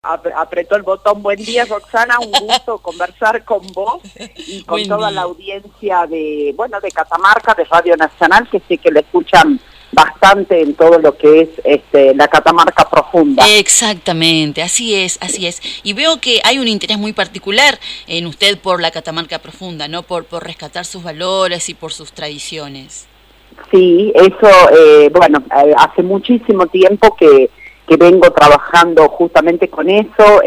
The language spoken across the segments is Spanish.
apretó el botón. Buen día, Roxana, un gusto conversar con vos y con toda la audiencia de Catamarca, de Radio Nacional, que sé que le escuchan bastante en todo lo que es la Catamarca Profunda. Exactamente, así es, así es. Y veo que hay un interés muy particular en usted por la Catamarca Profunda, ¿no? Por rescatar sus valores y por sus tradiciones. Sí, eso, hace muchísimo tiempo que vengo trabajando justamente con eso.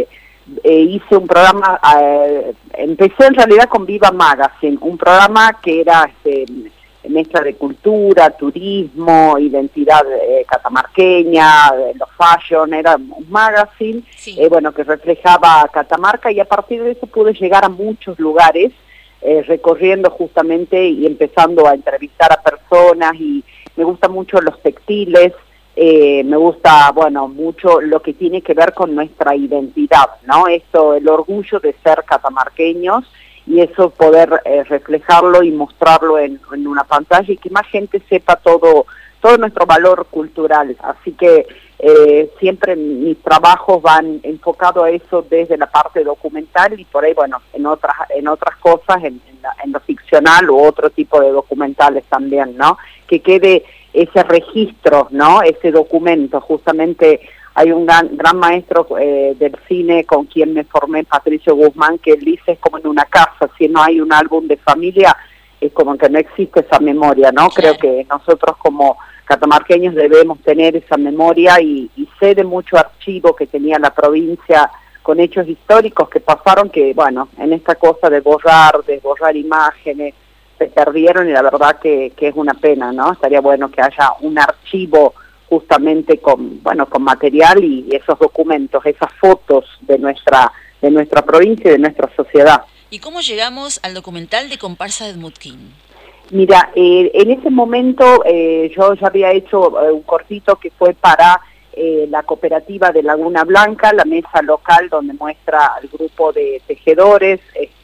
Hice un programa, empecé en realidad con Viva Magazine, un programa que era mezcla de cultura, turismo, identidad catamarqueña, los fashion, era un magazine, sí. Que reflejaba Catamarca, y a partir de eso pude llegar a muchos lugares, recorriendo justamente y empezando a entrevistar a personas, y me gustan mucho los textiles. Me gusta, mucho lo que tiene que ver con nuestra identidad, ¿no? Esto, el orgullo de ser catamarqueños, y eso poder reflejarlo y mostrarlo en una pantalla, y que más gente sepa todo nuestro valor cultural. Así que siempre mis trabajos van enfocados a eso desde la parte documental, y por ahí, en otras cosas, en lo ficcional u otro tipo de documentales también, ¿no? Que quede ese registro, ¿no? Ese documento. Justamente hay un gran maestro del cine con quien me formé, Patricio Guzmán, que él dice: es como en una casa, si no hay un álbum de familia, es como que no existe esa memoria, ¿no? Creo que nosotros como catamarqueños debemos tener esa memoria, y sé de mucho archivo que tenía la provincia con hechos históricos que pasaron, que en esta cosa de desborrar imágenes, se perdieron, y la verdad que es una pena, ¿no? Estaría bueno que haya un archivo justamente con material y esos documentos, esas fotos de nuestra provincia y de nuestra sociedad. ¿Y cómo llegamos al documental de Comparsa de Edmutquín? Mira, en ese momento yo ya había hecho un cortito que fue para la cooperativa de Laguna Blanca, la mesa local donde muestra al grupo de tejedores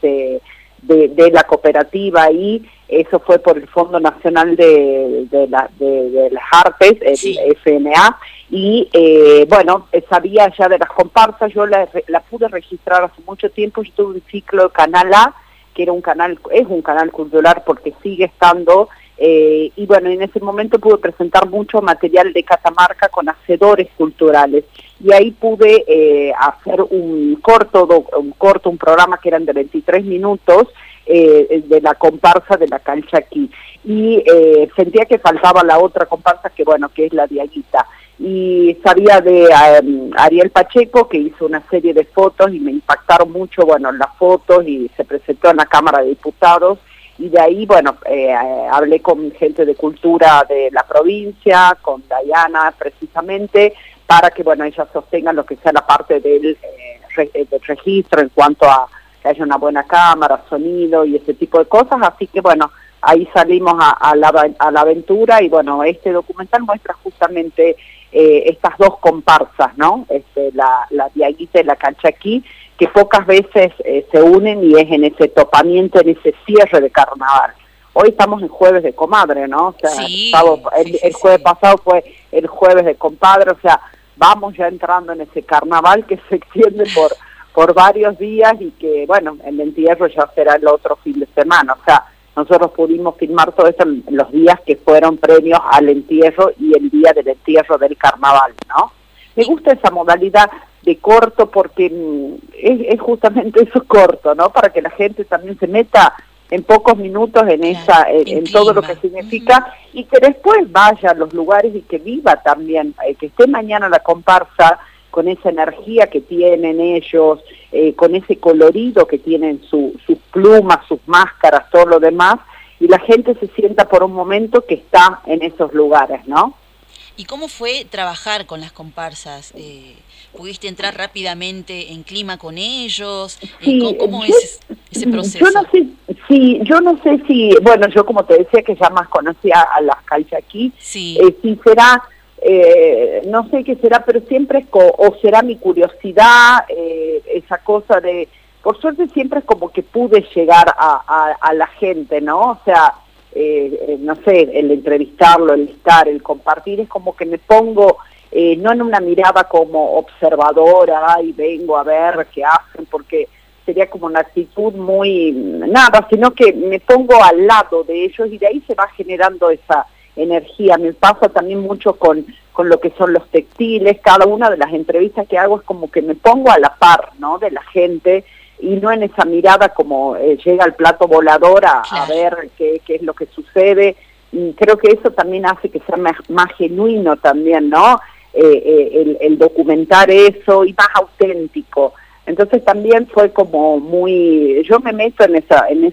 de la cooperativa, y eso fue por el Fondo Nacional de las Artes, el sí. FNA, y sabía ya de las comparsas. Yo la pude registrar hace mucho tiempo. Yo tuve un ciclo de Canal A, que es un canal cultural porque sigue estando, y en ese momento pude presentar mucho material de Catamarca con hacedores culturales, y ahí pude hacer un programa que eran de 23 minutos, de la comparsa de la Calchaquí, y sentía que faltaba la otra comparsa que es la Diaguita, y sabía de Ariel Pacheco, que hizo una serie de fotos y me impactaron mucho las fotos, y se presentó en la Cámara de Diputados, y de ahí hablé con gente de cultura de la provincia, con Dayana precisamente, para que ellas sostengan lo que sea la parte del registro en cuanto a que haya una buena cámara, sonido y ese tipo de cosas. Así que ahí salimos a la aventura, y este documental muestra justamente estas dos comparsas, ¿no? La Diaguita y la Calchaquí, que pocas veces se unen, y es en ese topamiento, en ese cierre de carnaval. Hoy estamos en Jueves de Comadre, ¿no? O sea, sí, el jueves pasado fue el Jueves de Compadre, o sea, vamos ya entrando en ese carnaval que se extiende por varios días, y que, el entierro ya será el otro fin de semana. O sea, nosotros pudimos filmar todo eso en los días que fueron premios al entierro y el día del entierro del carnaval, ¿no? Me gusta esa modalidad de corto porque es justamente eso, corto, ¿no? Para que la gente también se meta en pocos minutos en todo lo que significa, y que después vaya a los lugares y que viva también, que esté mañana la comparsa con esa energía que tienen ellos, con ese colorido que tienen sus plumas, sus máscaras, todo lo demás, y la gente se sienta por un momento que está en esos lugares, ¿no? ¿Y cómo fue trabajar con las comparsas? ¿Pudiste entrar rápidamente en clima con ellos? Sí, ¿Cómo es ese proceso? Yo no sé si, yo como te decía que ya más conocía a las Calchaquí, sí. Si será, no sé qué será, pero siempre es o será mi curiosidad, esa cosa de, por suerte siempre es como que pude llegar a la gente, ¿no? O sea, no sé, el entrevistarlo, el estar, el compartir, es como que me pongo no en una mirada como observadora y vengo a ver qué hacen, porque sería como una actitud muy nada, sino que me pongo al lado de ellos y de ahí se va generando esa energía. Me pasa también mucho con lo que son los textiles. Cada una de las entrevistas que hago es como que me pongo a la par, ¿no?, de la gente, y no en esa mirada como llega el plato volador a ver qué es lo que sucede. Y creo que eso también hace que sea más genuino también, ¿no?, el documentar eso, y más auténtico. Entonces también fue como muy, yo me meto en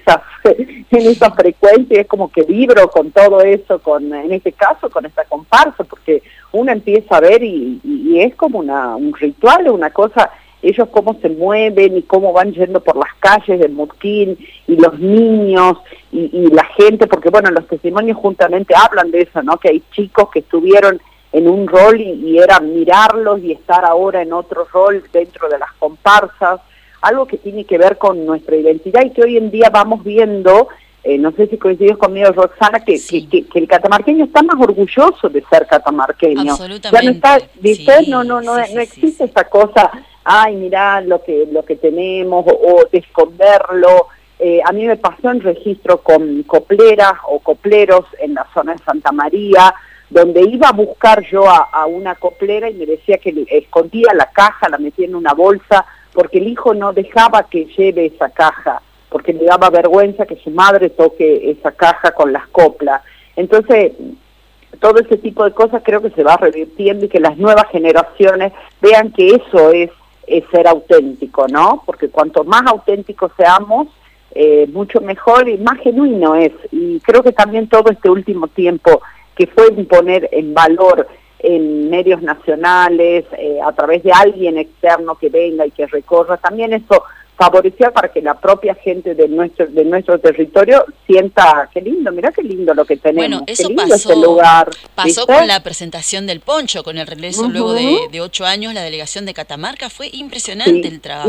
esa frecuencia, es como que vibro con todo eso, en este caso con esta comparsa, porque uno empieza a ver y es como un ritual, una cosa, ellos cómo se mueven y cómo van yendo por las calles de Mutquín, y los niños y la gente, porque bueno, los testimonios juntamente hablan de eso, ¿no?, que hay chicos que estuvieron en un rol y era mirarlos y estar ahora en otro rol dentro de las comparsas, algo que tiene que ver con nuestra identidad y que hoy en día vamos viendo, no sé si coincides conmigo, Roxana, que el catamarqueño está más orgulloso de ser catamarqueño. Absolutamente. Ya no está, ¿viste? Sí, no existe esa cosa, ay, mirá lo que tenemos, o de esconderlo. A mí me pasó en registro con copleras o copleros en la zona de Santa María, donde iba a buscar yo a una coplera y me decía que escondía la caja, la metía en una bolsa, porque el hijo no dejaba que lleve esa caja, porque le daba vergüenza que su madre toque esa caja con las coplas. Entonces, todo ese tipo de cosas creo que se va revirtiendo y que las nuevas generaciones vean que eso es ser auténtico, ¿no? Porque cuanto más auténticos seamos, mucho mejor y más genuino es. Y creo que también todo este último tiempo que fue poner en valor en medios nacionales, a través de alguien externo que venga y que recorra, también eso favoreció para que la propia gente de nuestro territorio sienta, qué lindo, mirá qué lindo lo que tenemos. Bueno, eso qué lindo pasó, este lugar, pasó ¿viste? con la presentación del poncho, con el regreso luego de 8 años, la delegación de Catamarca. Fue impresionante el trabajo.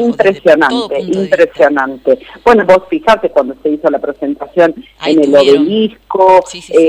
Impresionante. Bueno, vos fijate cuando se hizo la presentación ahí en el Obelisco,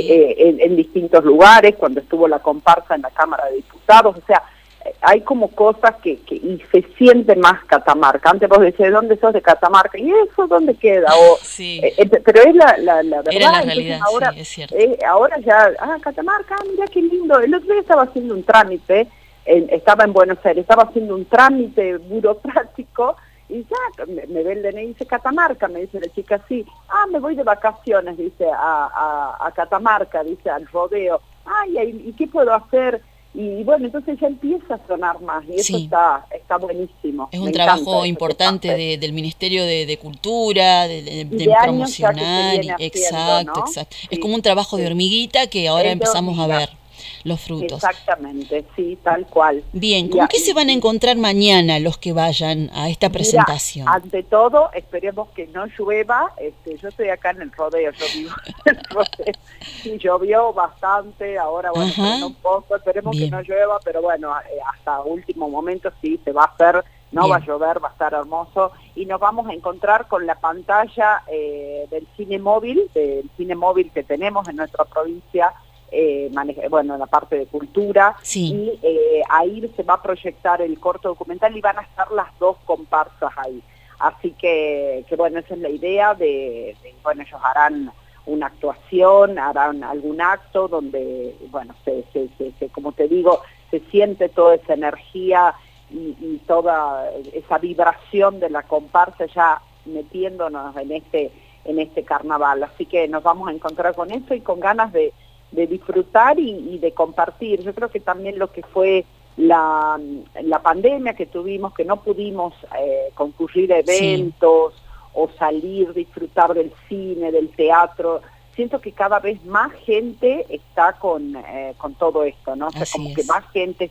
en distintos lugares, cuando estuvo la comparsa en la Cámara de Diputados, o sea, hay como cosas y se siente más Catamarca. Antes vos decías, ¿dónde sos de Catamarca? ¿Y eso dónde queda? Pero es la verdad. Era la realidad, ahora, sí, es cierto. Ahora ya, Catamarca, mira qué lindo. El otro día estaba haciendo un trámite, estaba en Buenos Aires, estaba haciendo un trámite burocrático, y ya me ve el DNI y dice Catamarca, me dice la chica, sí, me voy de vacaciones, dice, a Catamarca, dice, al rodeo. ¿Y qué puedo hacer? Y bueno, entonces ya empieza a sonar más, y eso está buenísimo. Es un trabajo importante del Ministerio de Cultura, de promocionar. Exacto, ¿no? Exacto. Sí, es como un trabajo de hormiguita que ahora empezamos a ver los frutos. Exactamente, sí, tal cual. Bien, ¿con qué se van a encontrar mañana los que vayan a esta presentación? Ante todo, esperemos que no llueva. Yo estoy acá en el rodeo, yo vivo en el rodeo. Sí, llovió bastante, ahora bueno, un poco, esperemos que no llueva, pero bueno, hasta último momento sí se va a hacer, no va a llover, va a estar hermoso, y nos vamos a encontrar con la pantalla del cine móvil que tenemos en nuestra provincia, en la parte de cultura, y ahí se va a proyectar el corto documental y van a estar las dos comparsas ahí. Así que bueno, esa es la idea bueno, ellos harán una actuación, harán algún acto donde, bueno, como te digo, se siente toda esa energía y toda esa vibración de la comparsa ya metiéndonos en este carnaval. Así que nos vamos a encontrar con eso y con ganas de disfrutar y de compartir. Yo creo que también lo que fue la pandemia que tuvimos, que no pudimos concurrir a eventos o salir, disfrutar del cine, del teatro, siento que cada vez más gente está con todo esto, ¿no? O sea, como que más gente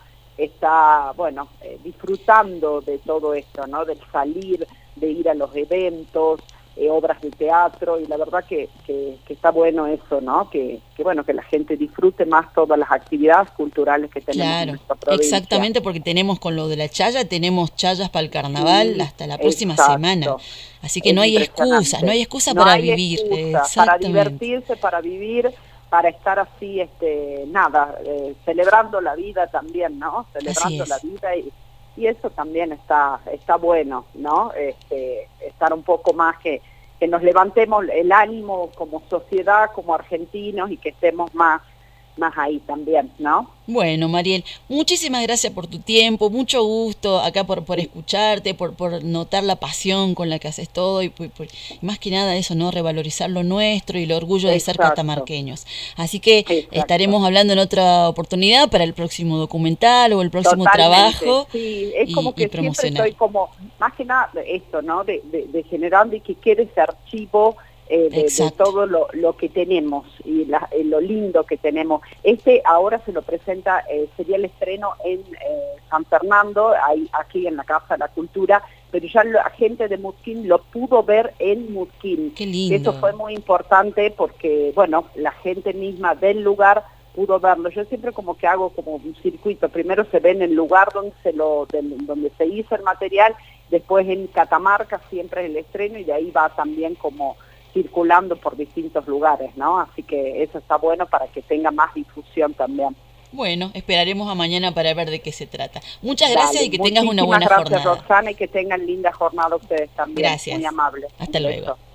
está bueno, disfrutando de todo esto, ¿no? Del salir, de ir a los eventos, obras de teatro, y la verdad que está bueno eso, ¿no? Que bueno, que la gente disfrute más todas las actividades culturales que tenemos en nuestra provincia. Exactamente, porque tenemos con lo de la chaya, tenemos chayas para el carnaval hasta la próxima semana. Así que no hay excusa para vivir. Para divertirse, para vivir. para estar así, nada, celebrando la vida también, ¿no? Celebrando la vida y eso también está bueno, ¿no? Estar un poco más que nos levantemos el ánimo como sociedad, como argentinos y que estemos más ahí también, ¿no? Bueno, Mariel, muchísimas gracias por tu tiempo, mucho gusto acá por escucharte, por notar la pasión con la que haces todo y más que nada eso, ¿no? Revalorizar lo nuestro y el orgullo de ser catamarqueños. Así que estaremos hablando en otra oportunidad para el próximo documental o el próximo trabajo. Sí, es como que siempre estoy como, más que nada esto, ¿no? De generando y que quede ese archivo de todo lo que tenemos y lo lindo que tenemos. Ahora se lo presenta, sería el estreno en San Fernando, aquí en la Casa de la Cultura, pero ya la gente de Mutquín lo pudo ver en Mutquín. Qué lindo. Eso fue muy importante porque, bueno, la gente misma del lugar pudo verlo. Yo siempre como que hago como un circuito, primero se ve en el lugar donde se hizo el material, después en Catamarca siempre es el estreno y de ahí va también como circulando por distintos lugares, ¿no? Así que eso está bueno para que tenga más difusión también. Bueno, esperaremos a mañana para ver de qué se trata. Muchas gracias y que tengas una buena jornada. Muchísimas gracias, Roxana, y que tengan linda jornada ustedes también. Gracias. Muy amable. Hasta luego.